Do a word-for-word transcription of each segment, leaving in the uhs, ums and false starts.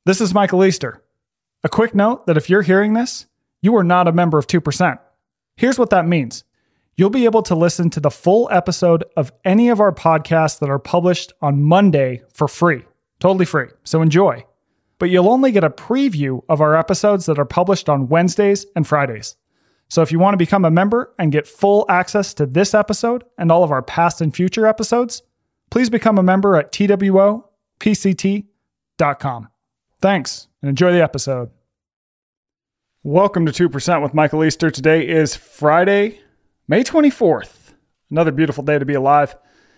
This is Michael Easter. A quick note that if you're hearing this, you are not a member of two percent. Here's what that means. You'll be able to listen to the full episode of any of our podcasts that are published on Monday for free. Totally free, so enjoy. But you'll only get a preview of our episodes that are published on Wednesdays and Fridays. So if you want to become a member and get full access to this episode and all of our past and future episodes, please become a member at T W O P C T dot com. Thanks, and enjoy the episode. Welcome to two percent with Michael Easter. Today is Friday, May twenty-fourth. Another beautiful day to be alive.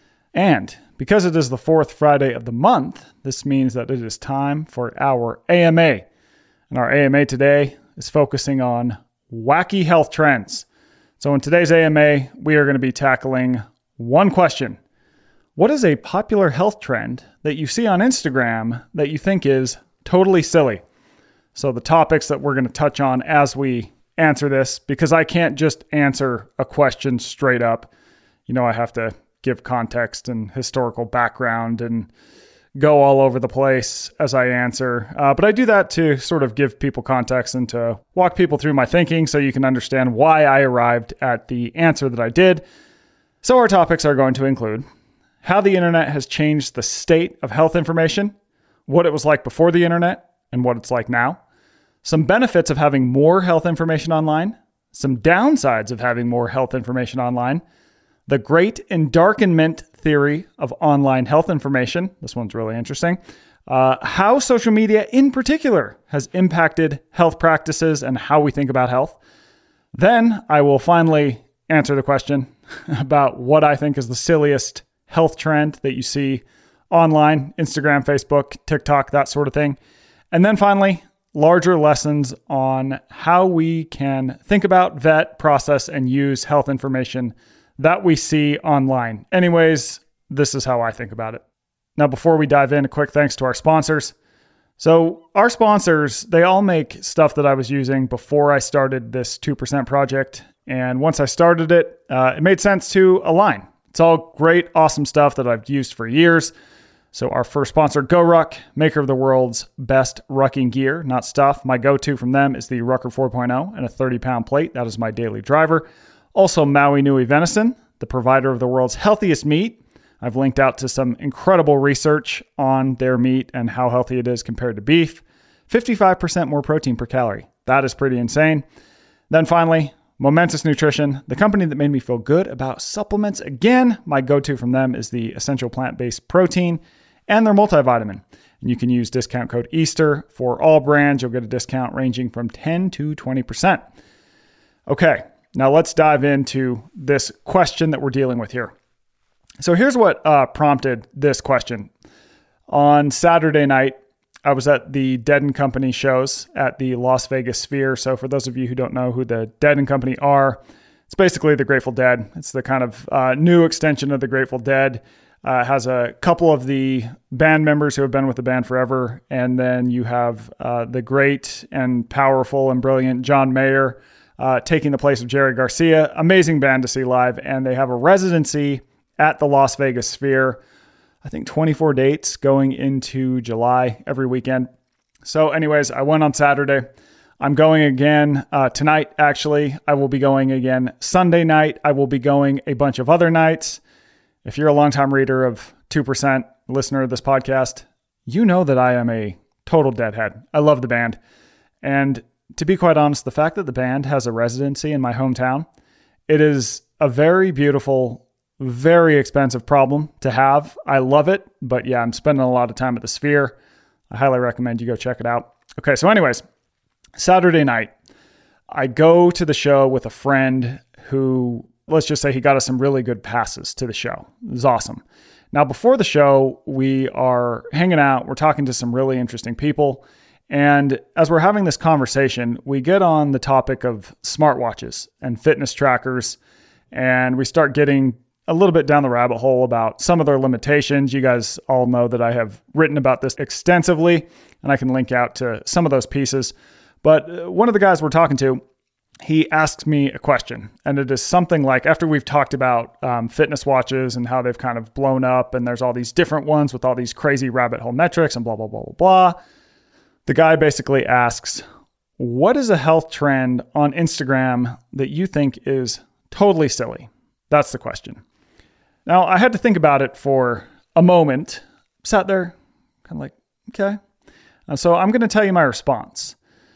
And because it is the fourth Friday of the month, this means that it is time for our A M A. And our A M A today is focusing on wacky health trends. So in today's A M A, we are going to be tackling one question. What is a popular health trend that you see on Instagram that you think is totally silly? So the topics that we're going to touch on as we answer this, because I can't just answer a question straight up. You know, I have to give context and historical background and go all over the place as I answer. Uh, but I do that to sort of give people context and to walk people through my thinking so you can understand why I arrived at the answer that I did. So our topics are going to include how the internet has changed the state of health information, what it was like before the internet, and what it's like now, some benefits of having more health information online, some downsides of having more health information online, the great endarkenment theory of online health information. This one's really interesting. Uh, how social media in particular has impacted health practices and how we think about health. Then I will finally answer the question about what I think is the silliest health trend that you see online, Instagram, Facebook, TikTok, that sort of thing. And then finally, larger lessons on how we can think about, vet, process, and use health information that we see online. Anyways, this is how I think about it. Now, before we dive in, a quick thanks to our sponsors. So our sponsors, they all make stuff that I was using before I started this two percent project. And once I started it, uh, it made sense to align. It's all great, awesome stuff that I've used for years. So our first sponsor, GoRuck, maker of the world's best rucking gear, not stuff. My go-to from them is the Rucker four point oh and a thirty pound plate. That is my daily driver. Also, Maui Nui Venison, the provider of the world's healthiest meat. I've linked out to some incredible research on their meat and how healthy it is compared to beef. fifty-five percent more protein per calorie. That is pretty insane. Then finally, Momentous Nutrition, the company that made me feel good about supplements. Again, my go-to from them is the Essential Plant-Based Protein and their multivitamin. And you can use discount code Easter for all brands. You'll get a discount ranging from ten to twenty percent. Okay, now let's dive into this question that we're dealing with here. So here's what uh, prompted this question. On Saturday night, I was at the Dead and Company shows at the Las Vegas Sphere. So for those of you who don't know who the Dead and Company are, it's basically the Grateful Dead. It's the kind of uh, new extension of the Grateful Dead. Uh, has a couple of the band members who have been with the band forever. And then you have uh, the great and powerful and brilliant John Mayer uh, taking the place of Jerry Garcia. Amazing band to see live. And they have a residency at the Las Vegas Sphere. I think twenty-four dates going into July every weekend. So anyways, I went on Saturday. I'm going again uh, tonight, actually. I will be going again Sunday night. I will be going a bunch of other nights. If you're a longtime reader of two percent, listener of this podcast, you know that I am a total Deadhead. I love the band. And to be quite honest, the fact that the band has a residency in my hometown, it is a very beautiful, very expensive problem to have. I love it, but yeah, I'm spending a lot of time at the Sphere. I highly recommend you go check it out. Okay, so anyways, Saturday night, I go to the show with a friend who, let's just say he got us some really good passes to the show. It was awesome. Now, before the show, we are hanging out. We're talking to some really interesting people. And as we're having this conversation, we get on the topic of smartwatches and fitness trackers. And we start getting a little bit down the rabbit hole about some of their limitations. You guys all know that I have written about this extensively, and I can link out to some of those pieces. But one of the guys we're talking to, he asks me a question, and it is something like, after we've talked about um, fitness watches and how they've kind of blown up, and there's all these different ones with all these crazy rabbit hole metrics and blah, blah, blah, blah, blah. The guy basically asks, what is a health trend on Instagram that you think is totally silly? That's the question. Now, I had to think about it for a moment. Sat there, kind of like, okay. And so I'm going to tell you my response.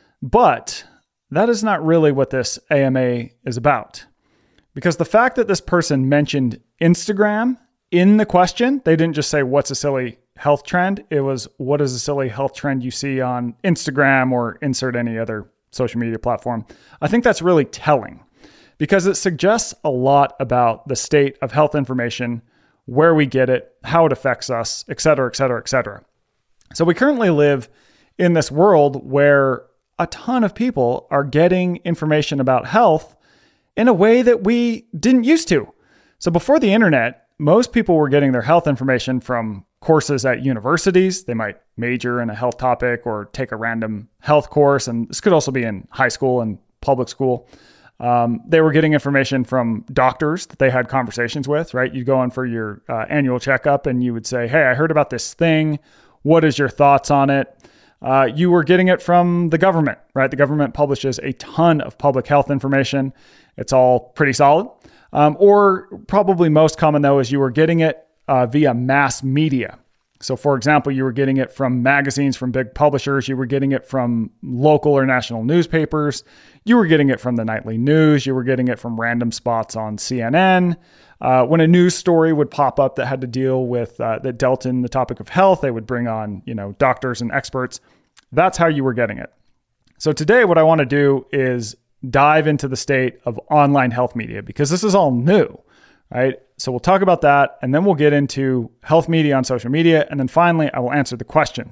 But that is not really what this A M A is about. Because the fact that this person mentioned Instagram in the question, they didn't just say, what's a silly health trend? It was, what is a silly health trend you see on Instagram or insert any other social media platform? I think that's really telling because it suggests a lot about the state of health information, where we get it, how it affects us, et cetera, et cetera, et cetera. So we currently live in this world where a ton of people are getting information about health in a way that we didn't used to. So before the internet, most people were getting their health information from courses at universities. They might major in a health topic or take a random health course. And this could also be in high school and public school. Um, they were getting information from doctors that they had conversations with, right? You'd go in for your uh, annual checkup and you would say, hey, I heard about this thing. What is your thoughts on it? Uh, you were getting it from the government, right? The government publishes a ton of public health information. It's all pretty solid. Um, or probably most common though, is you were getting it uh, via mass media. So for example, you were getting it from magazines, from big publishers. You were getting it from local or national newspapers. You were getting it from the nightly news. You were getting it from random spots on C N N. Uh, when a news story would pop up that had to deal with, uh, that dealt in the topic of health, they would bring on, you know, doctors and experts. That's how you were getting it. So today, what I want to do is dive into the state of online health media because this is all new, right? So we'll talk about that and then we'll get into health media on social media. And then finally, I will answer the question.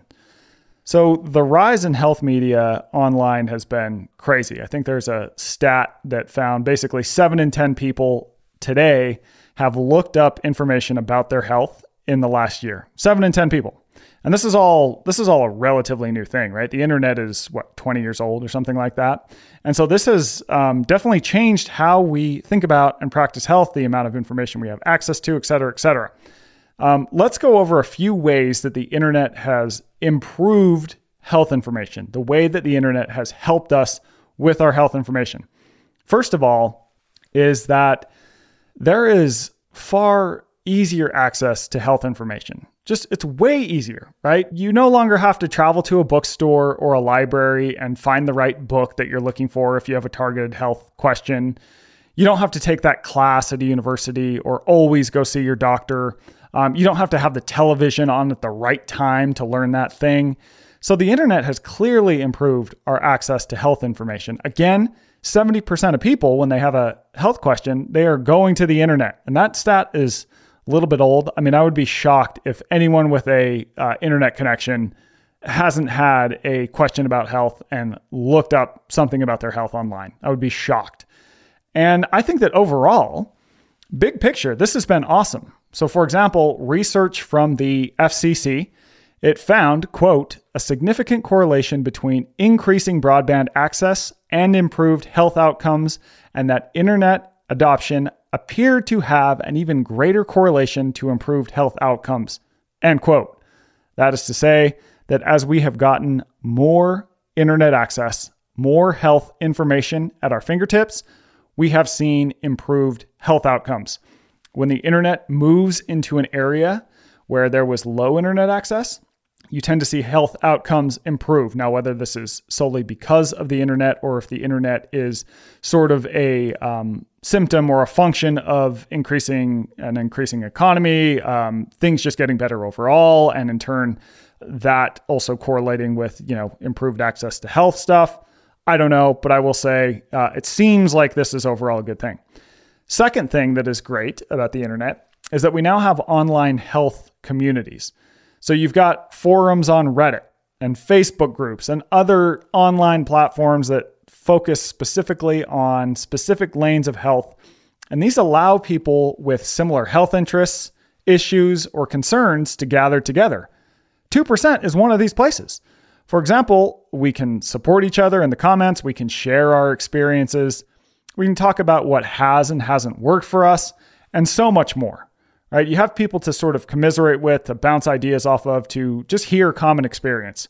So the rise in health media online has been crazy. I think there's a stat that found basically seven in ten people today have looked up information about their health in the last year. Seven in ten people. And this is all this is all a relatively new thing, right? The internet is, what, twenty years old or something like that. And so this has um, definitely changed how we think about and practice health, the amount of information we have access to, et cetera, et cetera. Um, let's go over a few ways that the internet has improved health information, the way that the internet has helped us with our health information. First of all, is that there is far easier access to health information. Just, it's way easier, right? You no longer have to travel to a bookstore or a library and find the right book that you're looking for if you have a targeted health question. You don't have to take that class at a university or always go see your doctor. Um, you don't have to have the television on at the right time to learn that thing. So the internet has clearly improved our access to health information. Again, seventy percent of people, when they have a health question, they are going to the internet. And that stat is a little bit old. I mean, I would be shocked if anyone with a uh, internet connection hasn't had a question about health and looked up something about their health online. I would be shocked. And I think that overall, big picture, this has been awesome. So for example, research from the F C C, it found, quote, a significant correlation between increasing broadband access and improved health outcomes, and that internet adoption appeared to have an even greater correlation to improved health outcomes, end quote. That is to say that as we have gotten more internet access, more health information at our fingertips, we have seen improved health outcomes. When the internet moves into an area where there was low internet access, you tend to see health outcomes improve. Now, whether this is solely because of the internet or if the internet is sort of a um, symptom or a function of increasing an increasing economy, um, things just getting better overall, and in turn, that also correlating with, you know, improved access to health stuff. I don't know, but I will say uh, it seems like this is overall a good thing. Second thing that is great about the internet is that we now have online health communities. So you've got forums on Reddit and Facebook groups and other online platforms that focus specifically on specific lanes of health. And these allow people with similar health interests, issues, or concerns to gather together. two percent is one of these places. For example, we can support each other in the comments. We can share our experiences. We can talk about what has and hasn't worked for us, and so much more. Right? You have people to sort of commiserate with, to bounce ideas off of, to just hear common experience.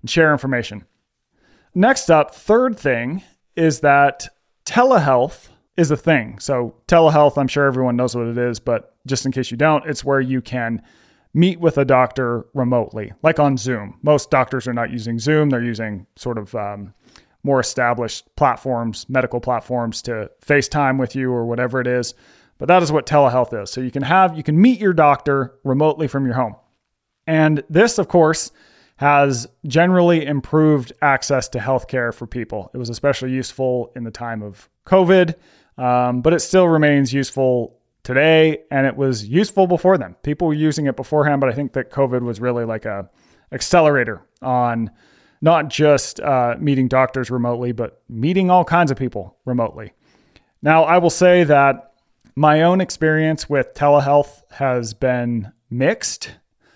and share information. Next up, third thing is that telehealth is a thing. So telehealth, I'm sure everyone knows what it is, but just in case you don't, it's where you can meet with a doctor remotely, like on Zoom. Most doctors are not using Zoom. They're using sort of um, more established platforms, medical platforms to FaceTime with you or whatever it is. But that is what telehealth is. So you can have, you can meet your doctor remotely from your home. And this, of course, has generally improved access to healthcare for people. It was especially useful in the time of COVID, um, but it still remains useful today, and it was useful before then. People were using it beforehand, but I think that COVID was really like a accelerator on not just uh, meeting doctors remotely, but meeting all kinds of people remotely. Now, I will say that my own experience with telehealth has been mixed,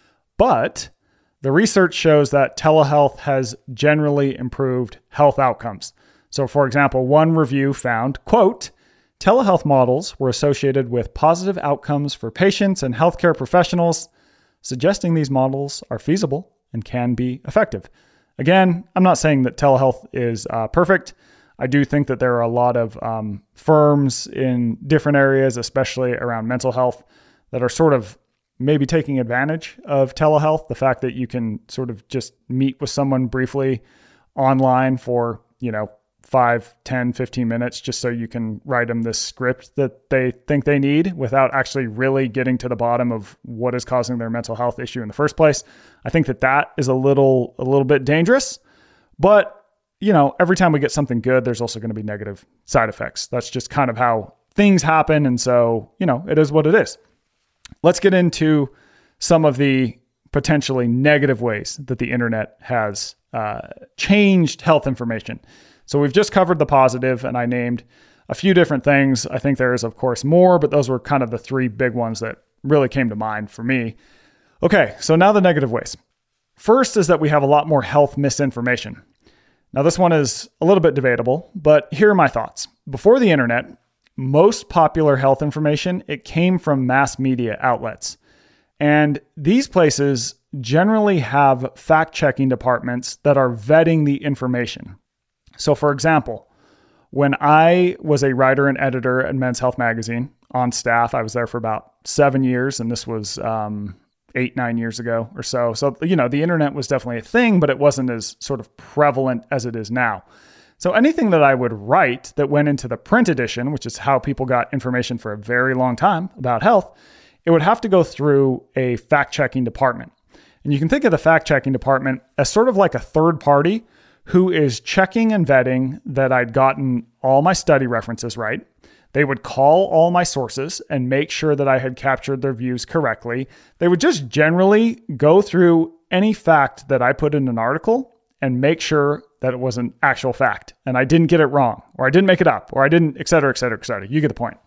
but the research shows that telehealth has generally improved health outcomes. So, for example, one review found, quote, telehealth models were associated with positive outcomes for patients and healthcare professionals, suggesting these models are feasible and can be effective. Again, I'm not saying that telehealth is uh, perfect. I do think that there are a lot of um, firms in different areas, especially around mental health, that are sort of maybe taking advantage of telehealth. The fact that you can sort of just meet with someone briefly online for, you know, five, ten, fifteen minutes, just so you can write them this script that they think they need without actually really getting to the bottom of what is causing their mental health issue in the first place. I think that that is a little, a little bit dangerous, but you know, every time we get something good, there's also going to be negative side effects. That's just kind of how things happen. And so, you know, it is what it is. Let's get into some of the potentially negative ways that the internet has uh, changed health information. So we've just covered the positive, and I named a few different things. I think there is, of course, more, but those were kind of the three big ones that really came to mind for me. Okay, so now the negative ways. First is that we have a lot more health misinformation. Now, this one is a little bit debatable, but here are my thoughts. Before the internet, most popular health information, it came from mass media outlets. And these places generally have fact-checking departments that are vetting the information. So for example, when I was a writer and editor at Men's Health Magazine on staff, I was there for about seven years, and this was um, eight, nine years ago or so. So, you know, the internet was definitely a thing, but it wasn't as sort of prevalent as it is now. So anything that I would write that went into the print edition, which is how people got information for a very long time about health, it would have to go through a fact-checking department. And you can think of the fact-checking department as sort of like a third party who is checking and vetting that I'd gotten all my study references right. They would call all my sources and make sure that I had captured their views correctly. They would just generally go through any fact that I put in an article and make sure that it was an actual fact and I didn't get it wrong, or I didn't make it up, or I didn't, et cetera, et cetera, et cetera. You get the point.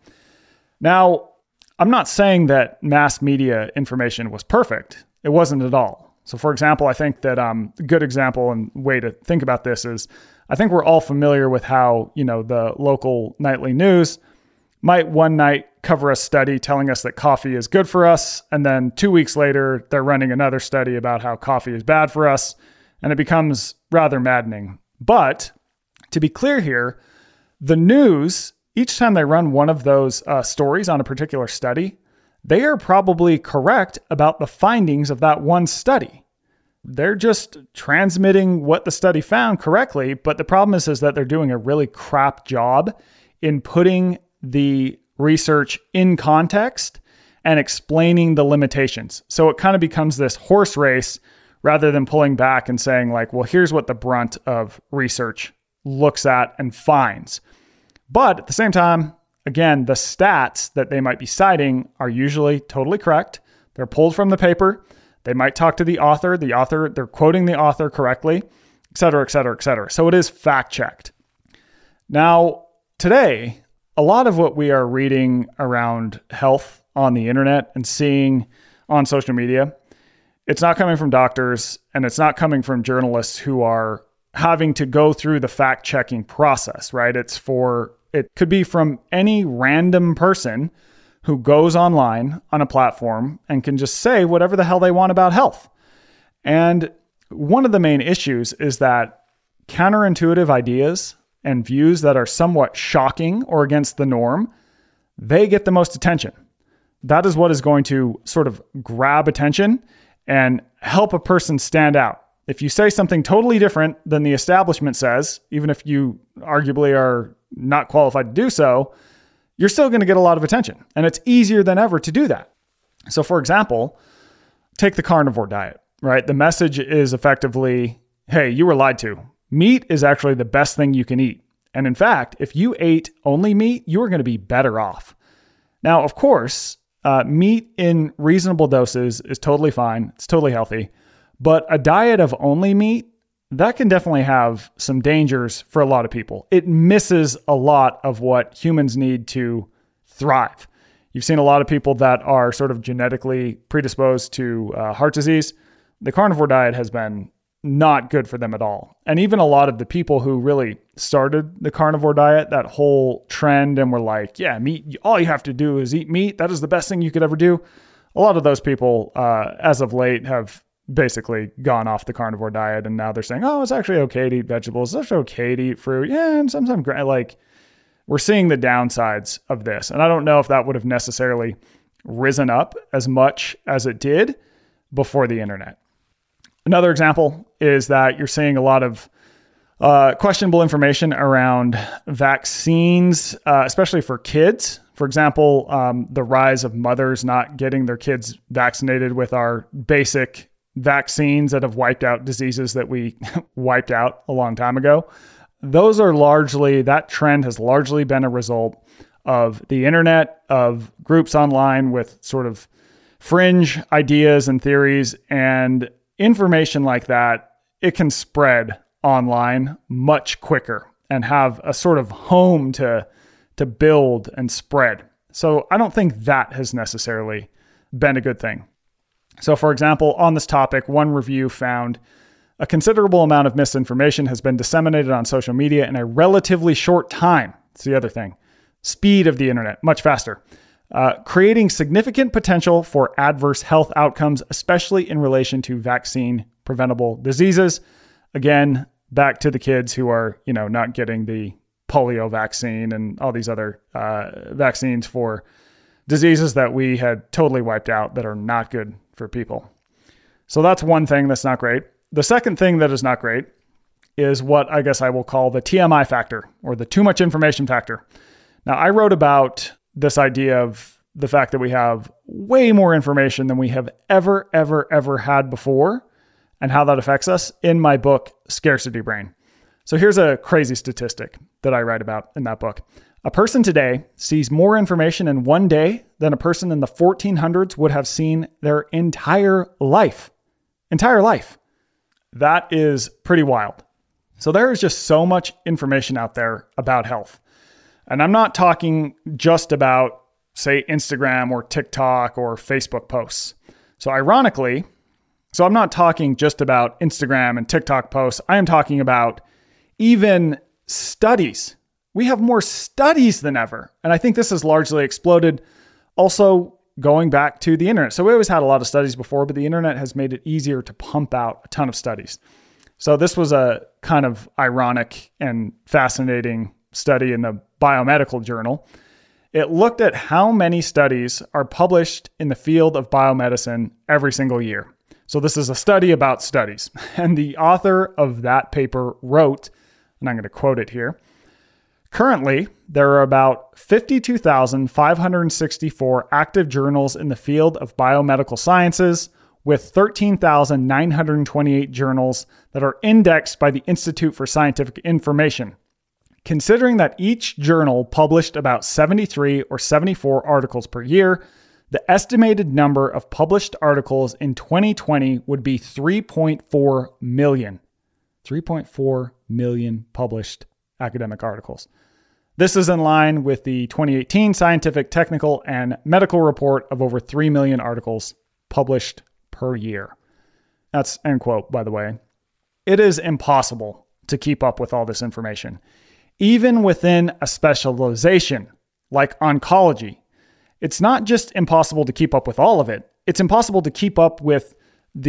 Now, I'm not saying that mass media information was perfect. It wasn't at all. So for example, I think that um, a good example and way to think about this is, I think we're all familiar with how, you know, the local nightly news might one night cover a study telling us that coffee is good for us. And then two weeks later, they're running another study about how coffee is bad for us. And it becomes rather maddening. But to be clear here, the news, each time they run one of those uh, stories on a particular study, they are probably correct about the findings of that one study. They're just transmitting what the study found correctly, but the problem is, is that they're doing a really crap job in putting the research in context and explaining the limitations. So it kind of becomes this horse race rather than pulling back and saying like, well, here's what the brunt of research looks at and finds. But at the same time, again, the stats that they might be citing are usually totally correct. They're pulled from the paper. They might talk to the author. The author, they're quoting the author correctly, et cetera, et cetera, et cetera. So it is fact-checked. Now, today, a lot of what we are reading around health on the internet and seeing on social media, it's not coming from doctors and it's not coming from journalists who are having to go through the fact-checking process, right? It's for, it could be from any random person who goes online on a platform and can just say whatever the hell they want about health. And one of the main issues is that counterintuitive ideas and views that are somewhat shocking or against the norm, they get the most attention. That is what is going to sort of grab attention and help a person stand out. If you say something totally different than the establishment says, even if you arguably are not qualified to do so, you're still going to get a lot of attention. And it's easier than ever to do that. So for example, take the carnivore diet, right? The message is effectively, hey, you were lied to. Meat is actually the best thing you can eat. And in fact, if you ate only meat, you are going to be better off. Now, of course, uh, meat in reasonable doses is totally fine. It's totally healthy. But a diet of only meat, that can definitely have some dangers for a lot of people. It misses a lot of what humans need to thrive. You've seen a lot of people that are sort of genetically predisposed to uh, heart disease. The carnivore diet has been not good for them at all. And even a lot of the people who really started the carnivore diet, that whole trend, and were like, yeah, meat, all you have to do is eat meat. That is the best thing you could ever do. A lot of those people, uh, as of late, have basically gone off the carnivore diet. And now they're saying, oh, it's actually okay to eat vegetables. It's actually okay to eat fruit. Yeah, and sometimes, like, we're seeing the downsides of this. And I don't know if that would have necessarily risen up as much as it did before the internet. Another example is that you're seeing a lot of uh, questionable information around vaccines, uh, especially for kids. For example, um, the rise of mothers not getting their kids vaccinated with our basic vaccines that have wiped out diseases that we wiped out a long time ago. Those are largely, that trend has largely been a result of the internet, of groups online with sort of fringe ideas and theories, and information like that. It can spread online much quicker and have a sort of home to, to build and spread. So I don't think that has necessarily been a good thing. So for example, on this topic, one review found a considerable amount of misinformation has been disseminated on social media in a relatively short time. It's the other thing. Speed of the internet, much faster. Uh, creating significant potential for adverse health outcomes, especially in relation to vaccine preventable diseases. Again, back to the kids who are, you know, not getting the polio vaccine and all these other uh, vaccines for diseases that we had totally wiped out that are not good for people. So that's one thing that's not great. The second thing that is not great is what I guess I will call the T M I factor, or the too much information factor. Now, I wrote about this idea of the fact that we have way more information than we have ever, ever, ever had before, and how that affects us in my book, Scarcity Brain. So here's a crazy statistic that I write about in that book. A person today sees more information in one day than a person in the fourteen hundreds would have seen their entire life. Entire life. That is pretty wild. So there is just so much information out there about health. And I'm not talking just about, say, Instagram or TikTok or Facebook posts. So ironically, so I'm not talking just about Instagram and TikTok posts. I am talking about even studies. We have more studies than ever. And I think this has largely exploded. Also, going back to the internet. So we always had a lot of studies before, but the internet has made it easier to pump out a ton of studies. So this was a kind of ironic and fascinating study in the Biomedical Journal. It looked at how many studies are published in the field of biomedicine every single year. So this is a study about studies. And the author of that paper wrote, and I'm going to quote it here, currently, there are about fifty-two thousand five hundred sixty-four active journals in the field of biomedical sciences, with thirteen thousand nine hundred twenty-eight journals that are indexed by the Institute for Scientific Information. Considering that each journal published about seventy-three or seventy-four articles per year, the estimated number of published articles in twenty twenty would be three point four million. three point four million published academic articles. This is in line with the twenty eighteen Scientific, Technical, and Medical Report of over three million articles published per year. That's end quote, by the way. It is impossible to keep up with all this information. Even within a specialization like oncology, it's not just impossible to keep up with all of it. It's impossible to keep up with the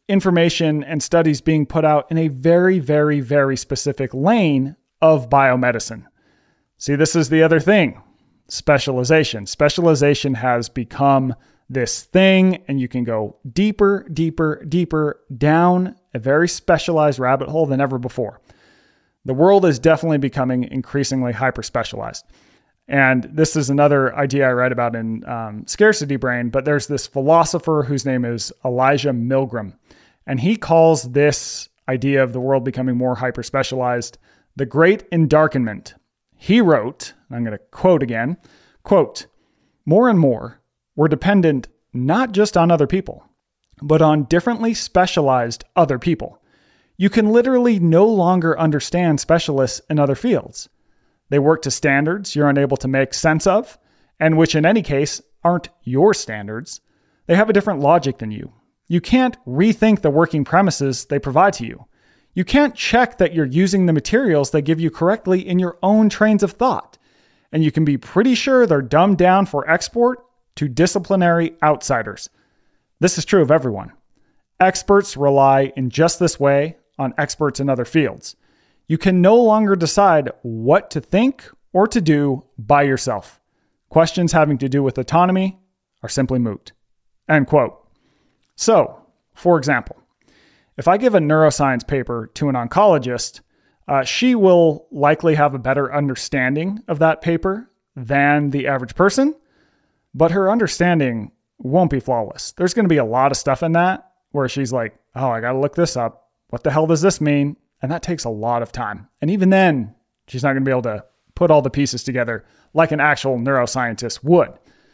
information and studies being put out in a very, very, very specific lane of biomedicine. See, this is the other thing. Specialization. Specialization has become this thing, and you can go deeper, deeper, deeper down a very specialized rabbit hole than ever before. The world is definitely becoming increasingly hyper-specialized. And this is another idea I write about in um, Scarcity Brain, but there's this philosopher whose name is Elijah Milgram, and he calls this idea of the world becoming more hyper-specialized the Great Endarkenment. He wrote, I'm going to quote again, quote, "More and more, we're dependent not just on other people, but on differently specialized other people. You can literally no longer understand specialists in other fields. They work to standards you're unable to make sense of, and which in any case aren't your standards. They have a different logic than you. You can't rethink the working premises they provide to you. You can't check that you're using the materials they give you correctly in your own trains of thought. And you can be pretty sure they're dumbed down for export to disciplinary outsiders. This is true of everyone. Experts rely in just this way on experts in other fields. You can no longer decide what to think or to do by yourself. Questions having to do with autonomy are simply moot." End quote. So, for example, if I give a neuroscience paper to an oncologist, uh, she will likely have a better understanding of that paper than the average person, but her understanding won't be flawless. There's going to be a lot of stuff in that where she's like, oh, I got to look this up. What the hell does this mean? And that takes a lot of time. And even then, she's not going to be able to put all the pieces together like an actual neuroscientist would.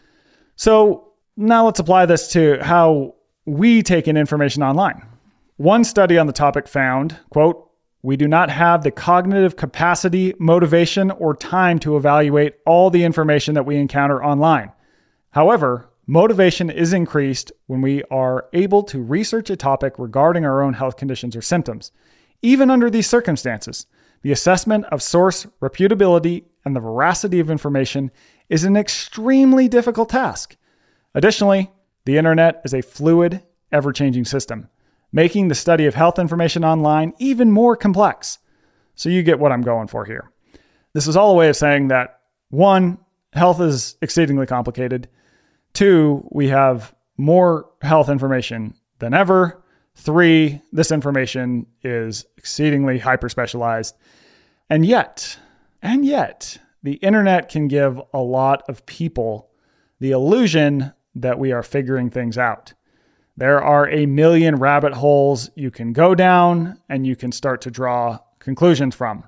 So now let's apply this to how we take in information online. One study on the topic found, quote, "We do not have the cognitive capacity, motivation, or time to evaluate all the information that we encounter online. However, motivation is increased when we are able to research a topic regarding our own health conditions or symptoms. Even under these circumstances, the assessment of source reputability and the veracity of information is an extremely difficult task. Additionally, the internet is a fluid, ever-changing system, making the study of health information online even more complex." So you get what I'm going for here. This is all a way of saying that, one, health is exceedingly complicated. Two, we have more health information than ever. Three, this information is exceedingly hyper-specialized. And yet, and yet, the internet can give a lot of people the illusion that we are figuring things out. There are a million rabbit holes you can go down and you can start to draw conclusions from.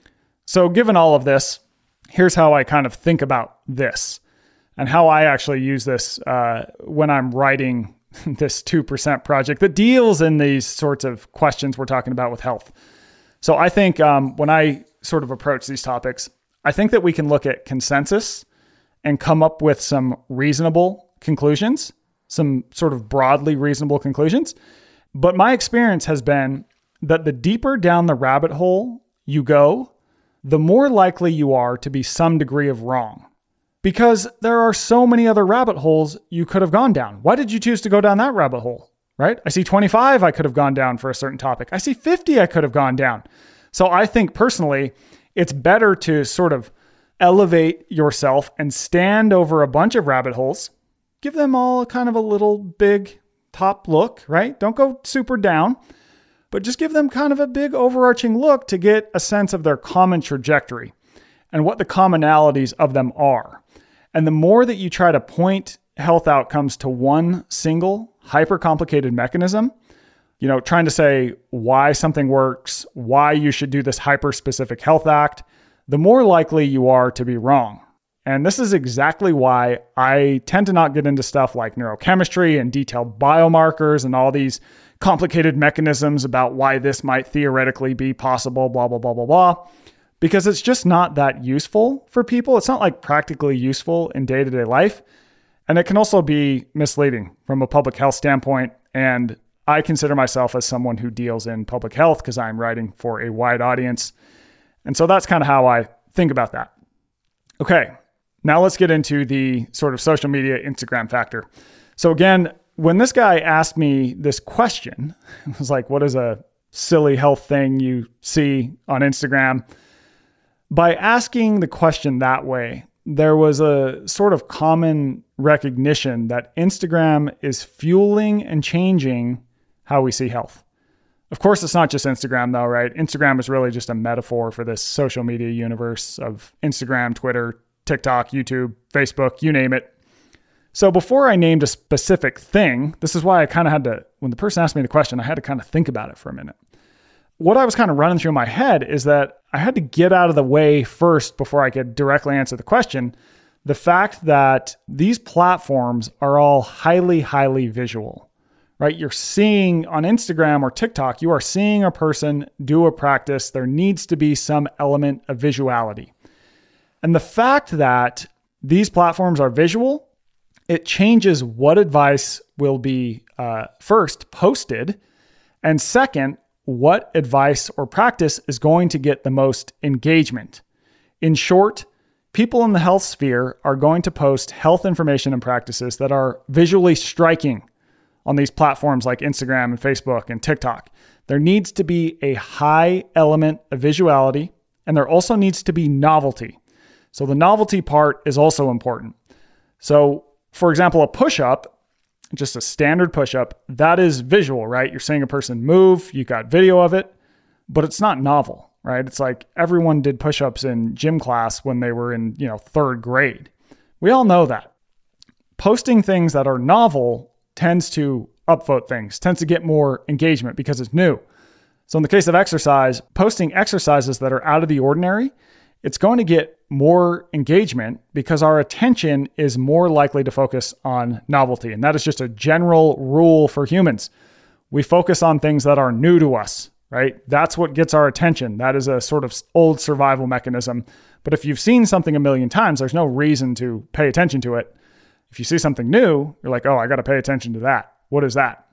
So given all of this, here's how I kind of think about this and how I actually use this uh, when I'm writing this two percent project that deals in these sorts of questions we're talking about with health. So I think um, when I sort of approach these topics, I think that we can look at consensus and come up with some reasonable conclusions, some sort of broadly reasonable conclusions. But my experience has been that the deeper down the rabbit hole you go, the more likely you are to be some degree of wrong. Because there are so many other rabbit holes you could have gone down. Why did you choose to go down that rabbit hole, right? I see twenty-five I could have gone down for a certain topic. I see fifty I could have gone down. So I think personally, it's better to sort of elevate yourself and stand over a bunch of rabbit holes. Give them all kind of a little big top look, right? Don't go super down, but just give them kind of a big overarching look to get a sense of their common trajectory and what the commonalities of them are. And the more that you try to point health outcomes to one single hyper-complicated mechanism, you know, trying to say why something works, why you should do this hyper-specific health act, the more likely you are to be wrong. And this is exactly why I tend to not get into stuff like neurochemistry and detailed biomarkers and all these complicated mechanisms about why this might theoretically be possible, blah, blah, blah, blah, blah. Because it's just not that useful for people. It's not like practically useful in day-to-day life. And it can also be misleading from a public health standpoint. And I consider myself as someone who deals in public health because I'm writing for a wide audience. And so that's kind of how I think about that. Okay, now let's get into the sort of social media Instagram factor. So again, when this guy asked me this question, it was like, what is a silly health thing you see on Instagram? By asking the question that way, there was a sort of common recognition that Instagram is fueling and changing how we see health. Of course, it's not just Instagram though, right? Instagram is really just a metaphor for this social media universe of Instagram, Twitter, TikTok, YouTube, Facebook, you name it. So before I named a specific thing, this is why I kind of had to, when the person asked me the question, I had to kind of think about it for a minute. What I was kind of running through my head is that I had to get out of the way first before I could directly answer the question. The fact that these platforms are all highly, highly visual, right? You're seeing on Instagram or TikTok, you are seeing a person do a practice. There needs to be some element of visuality. And the fact that these platforms are visual, it changes what advice will be uh, first posted, and second, what advice or practice is going to get the most engagement. In short, people in the health sphere are going to post health information and practices that are visually striking on these platforms like Instagram and Facebook and TikTok. There needs to be a high element of visuality, and there also needs to be novelty. So the novelty part is also important. So for example, a push-up, just a standard push-up, that is visual, right? You're seeing a person move, you got video of it, but it's not novel, right? It's like everyone did push-ups in gym class when they were in, you know, third grade. We all know that. Posting things that are novel tends to upvote things, tends to get more engagement because it's new. So in the case of exercise, posting exercises that are out of the ordinary, it's going to get more engagement because our attention is more likely to focus on novelty. And that is just a general rule for humans. We focus on things that are new to us, right? That's what gets our attention. That is a sort of old survival mechanism. But if you've seen something a million times, there's no reason to pay attention to it. If you see something new, you're like, oh, I got to pay attention to that. What is that?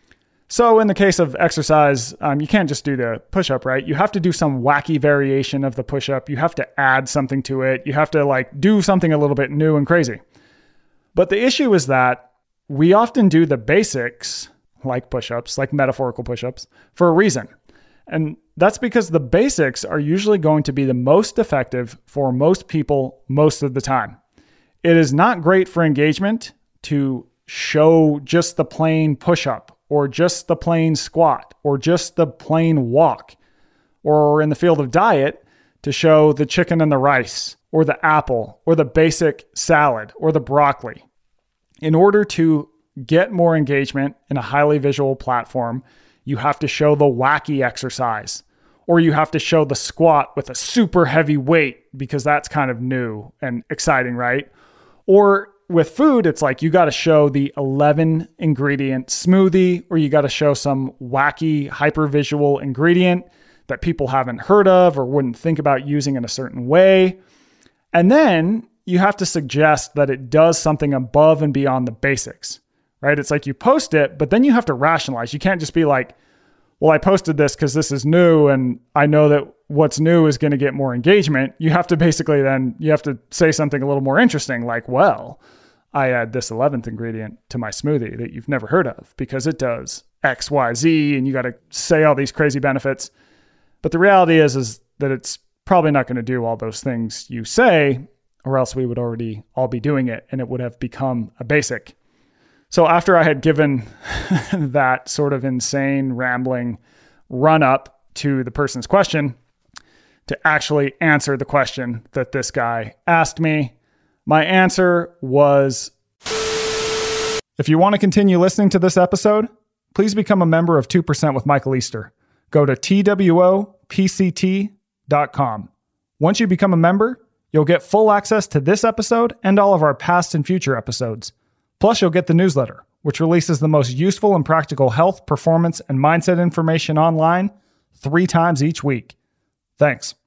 So in the case of exercise, um, you can't just do the push-up, right? You have to do some wacky variation of the push-up. You have to add something to it. You have to like do something a little bit new and crazy. But the issue is that we often do the basics, like push-ups, like metaphorical push-ups, for a reason. And that's because the basics are usually going to be the most effective for most people most of the time. It is not great for engagement to show just the plain push-up, or just the plain squat, or just the plain walk, or in the field of diet, to show the chicken and the rice, or the apple, or the basic salad, or the broccoli. In order to get more engagement in a highly visual platform, you have to show the wacky exercise, or you have to show the squat with a super heavy weight because that's kind of new and exciting, right? Or with food, it's like you got to show the eleven ingredient smoothie, or you got to show some wacky hypervisual ingredient that people haven't heard of or wouldn't think about using in a certain way. And then you have to suggest that it does something above and beyond the basics, right? It's like you post it, but then you have to rationalize. You can't just be like, well, I posted this because this is new and I know that what's new is going to get more engagement. You have to basically then, you have to say something a little more interesting, like, well, I add this eleventh ingredient to my smoothie that you've never heard of because it does X, Y, Z, and you got to say all these crazy benefits. But the reality is, is that it's probably not going to do all those things you say, or else we would already all be doing it and it would have become a basic. So after I had given that sort of insane, rambling run up to the person's question to actually answer the question that this guy asked me, my answer was, if you want to continue listening to this episode, please become a member of two percent with Michael Easter. Go to T W O P C T dot com. Once you become a member, you'll get full access to this episode and all of our past and future episodes. Plus, you'll get the newsletter, which releases the most useful and practical health, performance, and mindset information online three times each week. Thanks.